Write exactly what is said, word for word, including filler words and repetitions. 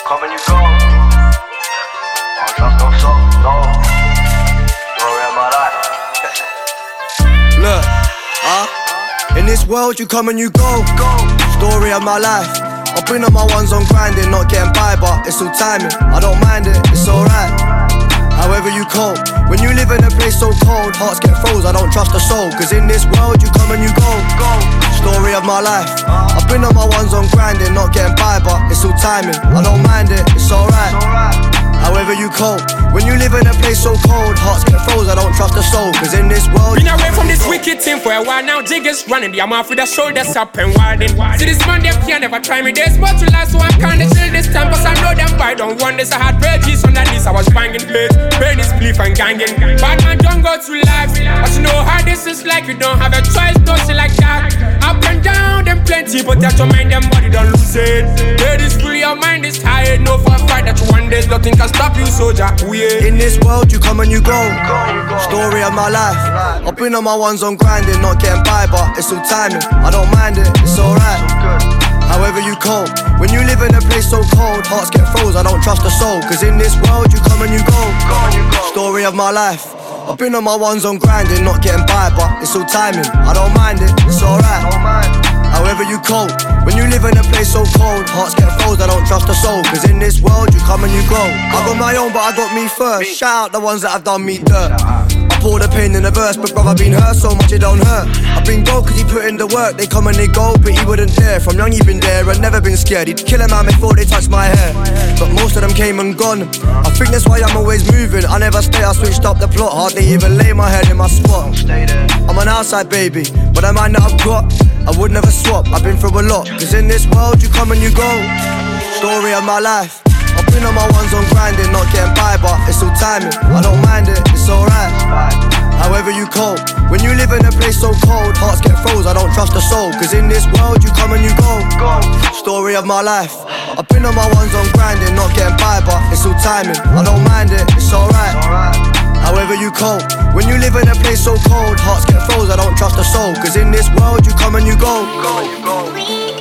come and you go. I don't trust no soul, no. Story of my life. Look, huh? In this world you come and you go. Story of my life. I've been on my ones on grinding, not getting by, but it's all timing. I don't mind it, it's alright. However you cope, when you live in a place so cold, hearts get froze, I don't trust a soul. Cause in this world you come and you go. Story of my life. I've been on my ones on grinding, not getting by, but it's all timing. I don't mind it, it's alright. However you cope, when you live in a place so cold, hearts get froze, I don't trust a soul. Cause in this world been away from this wicked thing for a while now. Jiggers running, the amount with the shoulders up and wildin'. See this man, they can never try me. There's more to life, so I'm kinda chill this time. Cause I know them boy don't want this. I had pages on the knees, I was banging plates, pain is belief and ganging. Bad man don't go through life, but you know how this is like. You don't have a choice, no shit like that. Up and down, them plenty, but that's your mind, them body don't lose it. Ladies, free, your mind is tired. No for a fight that you one day, nothing can stop you, soldier. Oh, yeah. In this world you come and you go. Story of my life. I've been on my ones on grinding, not getting by, but it's all timing. I don't mind it, it's alright. However you cope, when you live in a place so cold, hearts get froze, I don't trust a soul. Cause in this world you come and you go. Story of my life. I've been on my ones on grinding, not getting by, but it's all timing. I don't mind it, it's alright. However you cope, when you live in a place so cold, hearts get froze, I don't trust a soul. Cause in this world you come and you go. I got my own but I got me first. Shout out the ones that have done me dirt. I pour the pain in the verse, but brother been hurt so much it don't hurt. I've been gold cause he put in the work. They come and they go, but he wouldn't dare. From young he been there and never been scared. He'd kill a man before they touch my hair, but most of them came and gone. I think that's why I'm always moving. I never stay, I switched up the plot. Hardly even lay my head in my spot. I'm an outside baby, but the mind that I've got, I would never swap. I've been through a lot. Cause in this world you come and you go. Story of my life. I've been on my ones on grinding, not getting by, but it's all timing. I don't mind it, it's alright. However you cope, when you live in a place so cold, hearts get froze, I don't trust a soul. Cause in this world you come and you go. Story of my life. I've been on my ones on grinding, not getting by, but it's all timing. I don't mind it, it's alright. However you cope, when you live in a place so cold, hearts get froze, I don't trust a soul. Cause in this world you come and you go.